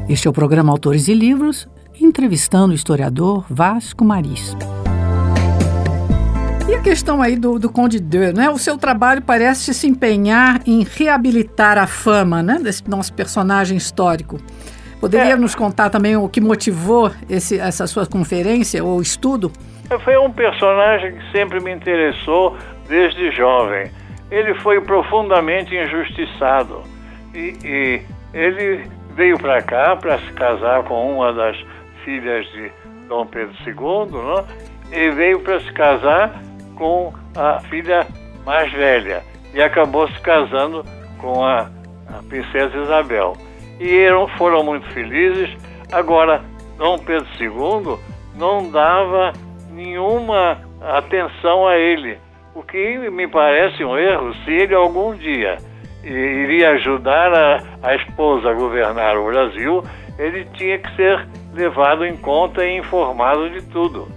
Este é o programa Autores e Livros, entrevistando o historiador Vasco Maris. E a questão aí do Conde d'Eu, né? O seu trabalho parece se empenhar em reabilitar a fama, né, desse nosso personagem histórico. Poderia nos contar também o que motivou essa sua conferência ou estudo? Foi um personagem que sempre me interessou desde jovem. Ele foi profundamente injustiçado e ele veio para cá para se casar com uma das filhas de Dom Pedro II, né? E veio para se casar com a filha mais velha e acabou se casando com a princesa Isabel. E foram muito felizes. Agora, Dom Pedro II não dava nenhuma atenção a ele, o que me parece um erro. Se ele algum dia iria ajudar a esposa a governar o Brasil, ele tinha que ser levado em conta e informado de tudo.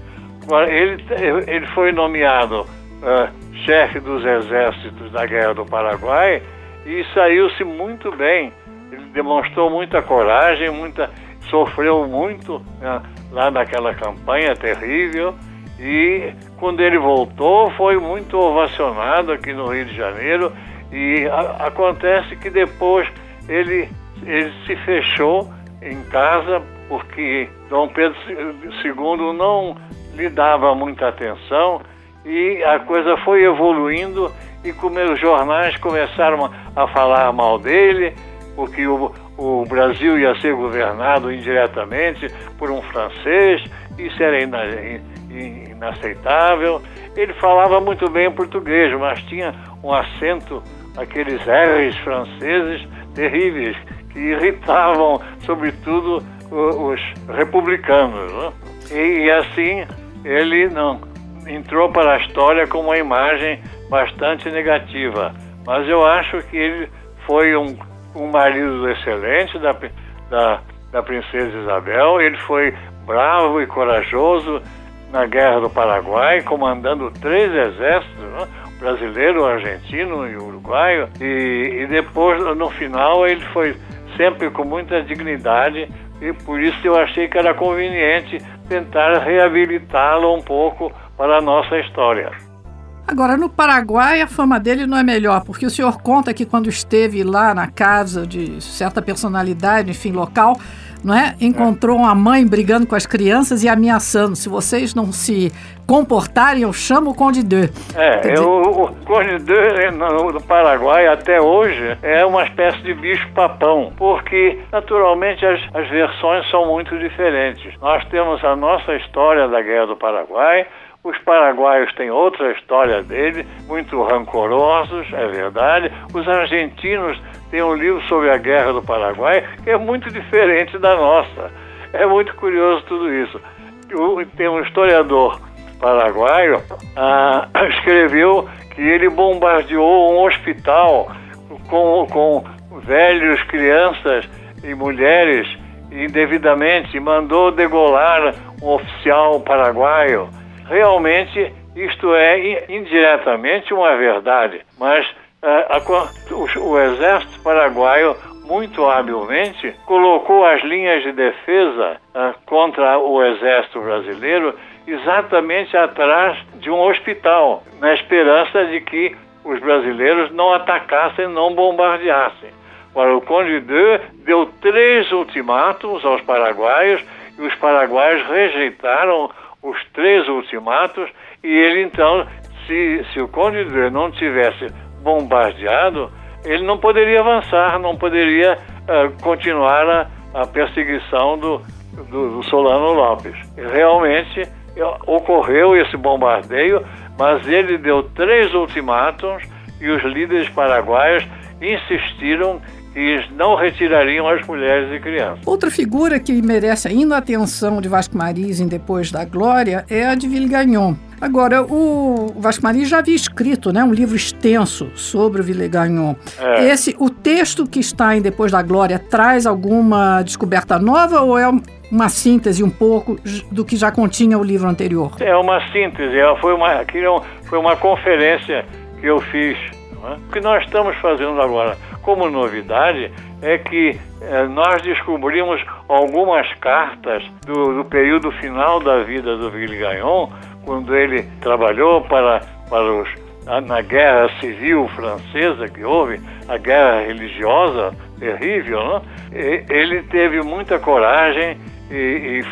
Ele foi nomeado chefe dos exércitos da Guerra do Paraguai e saiu-se muito bem. Ele demonstrou muita coragem, sofreu muito, né, lá naquela campanha terrível, e quando ele voltou foi muito ovacionado aqui no Rio de Janeiro. E acontece que depois ele se fechou em casa porque Dom Pedro II não lhe dava muita atenção e a coisa foi evoluindo e os jornais começaram a falar mal dele, porque o Brasil ia ser governado indiretamente por um francês, isso era inaceitável. Ele falava muito bem português, mas tinha um acento, aqueles R's franceses terríveis, que irritavam, sobretudo, os republicanos, né? E assim, ele não entrou para a história com uma imagem bastante negativa. Mas eu acho que ele foi um marido excelente da princesa Isabel. Ele foi bravo e corajoso na Guerra do Paraguai, comandando 3 exércitos, né? Brasileiro, argentino e uruguaio, e depois, no final, ele foi sempre com muita dignidade, e por isso eu achei que era conveniente tentar reabilitá-lo um pouco para a nossa história. Agora, no Paraguai, a fama dele não é melhor, porque o senhor conta que quando esteve lá na casa de certa personalidade, enfim, local, não é? Encontrou uma mãe brigando com as crianças e ameaçando: se vocês não se comportarem, eu chamo o Conde d'Eu. O Conde d'Eu no Paraguai até hoje é uma espécie de bicho-papão, porque naturalmente as versões são muito diferentes. Nós temos a nossa história da Guerra do Paraguai. Os paraguaios têm outra história dele, muito rancorosos, é verdade. Os argentinos têm um livro sobre a Guerra do Paraguai que é muito diferente da nossa. É muito curioso tudo isso. Tem um historiador paraguaio escreveu que ele bombardeou um hospital com velhos, crianças e mulheres indevidamente, e mandou degolar um oficial paraguaio. Realmente, isto é indiretamente uma verdade, mas o exército paraguaio, muito habilmente, colocou as linhas de defesa contra o exército brasileiro exatamente atrás de um hospital, na esperança de que os brasileiros não atacassem, não bombardeassem. Agora, o Conde d'Eu deu 3 ultimátumos aos paraguaios e os paraguaios rejeitaram os 3 ultimatos, e ele então, se o Conde d'Eu não tivesse bombardeado, ele não poderia avançar, não poderia continuar a perseguição do Solano Lopes. E realmente ocorreu esse bombardeio, mas ele deu 3 ultimátumos e os líderes paraguaios insistiram que eles não retirariam as mulheres e crianças. Outra figura que merece ainda a atenção de Vasco Maris em Depois da Glória é a de Villegagnon. Agora, o Vasco Maris já havia escrito, né, um livro extenso sobre o Villegagnon. O texto que está em Depois da Glória traz alguma descoberta nova ou é uma síntese um pouco do que já continha o livro anterior? É uma síntese, foi uma conferência que eu fiz. O que nós estamos fazendo agora como novidade é que nós descobrimos algumas cartas do período final da vida do Villegaignon, quando ele trabalhou na Guerra Civil Francesa que houve, a guerra religiosa terrível, né? Ele teve muita coragem e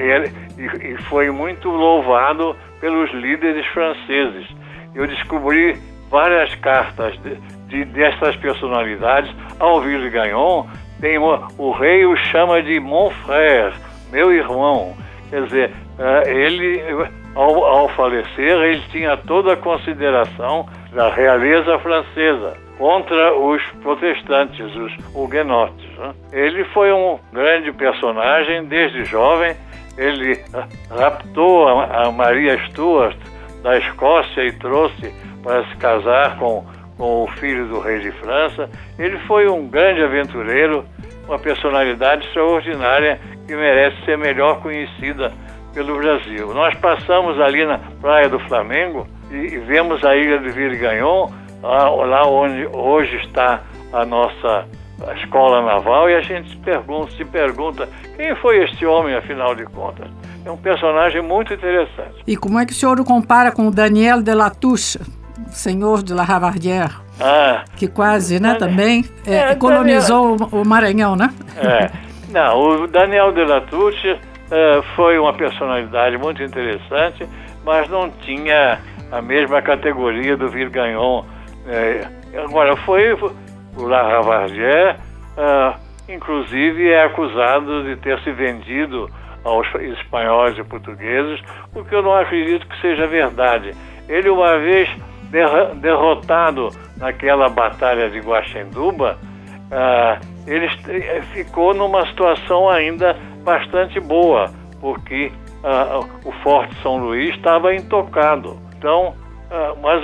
foi muito louvado pelos líderes franceses. Eu descobri várias cartas dessas personalidades ao Villegaignon. O rei o chama de mon frère, meu irmão. Quer dizer, ele, ao falecer, ele tinha toda a consideração da realeza francesa contra os protestantes, os huguenotes, né? Ele foi um grande personagem desde jovem. Ele raptou a Maria Stuart da Escócia e trouxe para se casar com o filho do rei de França. Ele foi um grande aventureiro, uma personalidade extraordinária que merece ser melhor conhecida pelo Brasil. Nós passamos ali na Praia do Flamengo e vemos a ilha do Villegaignon, lá onde hoje está a nossa escola naval, e a gente se pergunta quem foi este homem, afinal de contas. É um personagem muito interessante. E como é que o senhor o compara com o Daniel de La Touche, senhor de La Ravardère, que quase, né, também colonizou o Maranhão, né? Não, o Daniel de La Touche foi uma personalidade muito interessante, mas não tinha a mesma categoria do Villegaignon. Agora, foi o La Ravardère, inclusive é acusado de ter se vendido aos espanhóis e portugueses, o que eu não acredito que seja verdade. Ele, uma vez derrotado naquela batalha de Guaxenduba, ele ficou numa situação ainda bastante boa, porque o Forte São Luís estava intocado. Então, mas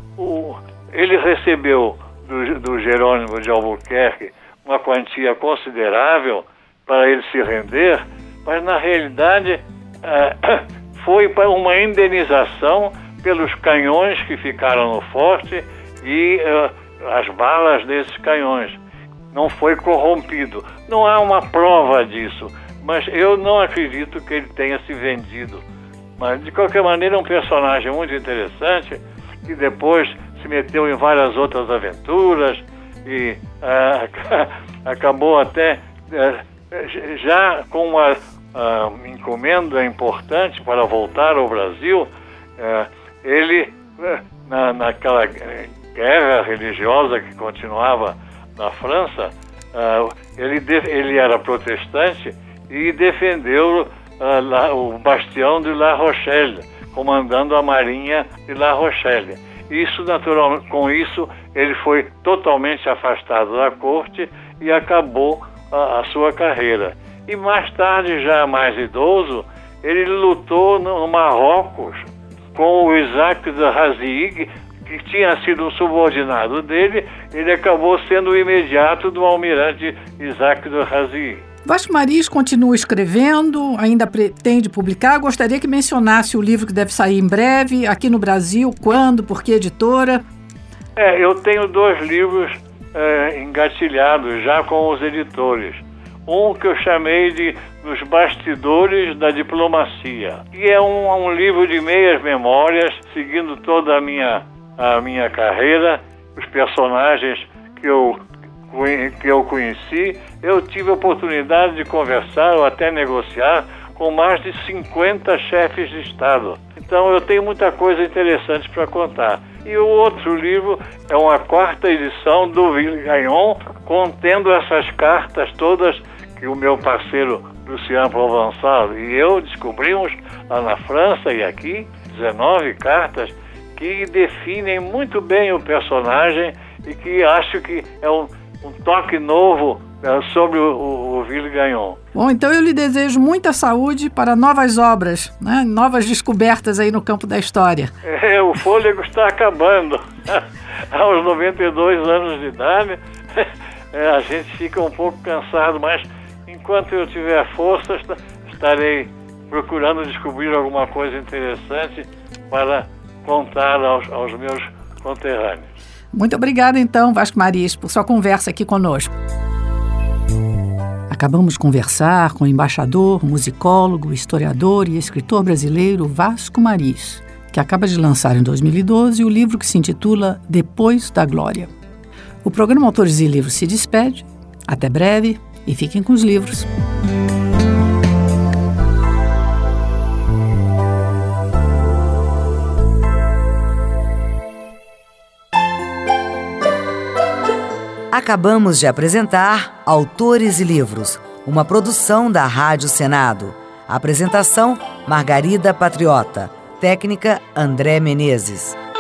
ele recebeu do Jerônimo de Albuquerque uma quantia considerável para ele se render, mas na realidade foi para uma indenização pelos canhões que ficaram no forte e as balas desses canhões. Não foi corrompido. Não há uma prova disso, mas eu não acredito que ele tenha se vendido. Mas, de qualquer maneira, é um personagem muito interessante, que depois se meteu em várias outras aventuras e acabou até já com uma encomenda importante para voltar ao Brasil. Ele, naquela guerra religiosa que continuava na França, ele era protestante e defendeu o bastião de La Rochelle, comandando a marinha de La Rochelle. Com isso, ele foi totalmente afastado da corte e acabou a sua carreira. E mais tarde, já mais idoso, ele lutou no Marrocos com o Isaac de Razzy, que tinha sido um subordinado dele. Ele acabou sendo o imediato do almirante Isaac de Razzy. Vasco Mariz continua escrevendo, ainda pretende publicar. Gostaria que mencionasse o livro que deve sair em breve, aqui no Brasil, quando, por que editora? Eu tenho 2 livros engatilhados já com os editores. Um que eu chamei de Nos Bastidores da Diplomacia, que é um livro de meias memórias, seguindo toda a minha carreira, os personagens que eu conheci. Eu tive a oportunidade de conversar ou até negociar com mais de 50 chefes de Estado. Então eu tenho muita coisa interessante para contar. E o outro livro é uma 4ª edição do Villegaignon, contendo essas cartas todas que o meu parceiro Lucien Provençal e eu descobrimos lá na França e aqui, 19 cartas que definem muito bem o personagem e que acho que é um toque novo sobre o Villegaignon. Bom, então eu lhe desejo muita saúde para novas obras, né? Novas descobertas aí no campo da história. O fôlego está acabando. Aos 92 anos de idade, a gente fica um pouco cansado, mas enquanto eu tiver força, estarei procurando descobrir alguma coisa interessante para contar aos meus conterrâneos. Muito obrigada, então, Vasco Mariz, por sua conversa aqui conosco. Acabamos de conversar com o embaixador, musicólogo, historiador e escritor brasileiro Vasco Mariz, que acaba de lançar em 2012 o livro que se intitula Depois da Glória. O programa Autores e Livros se despede. Até breve e fiquem com os livros. Acabamos de apresentar Autores e Livros, uma produção da Rádio Senado. Apresentação: Margarida Patriota. Técnica: André Menezes.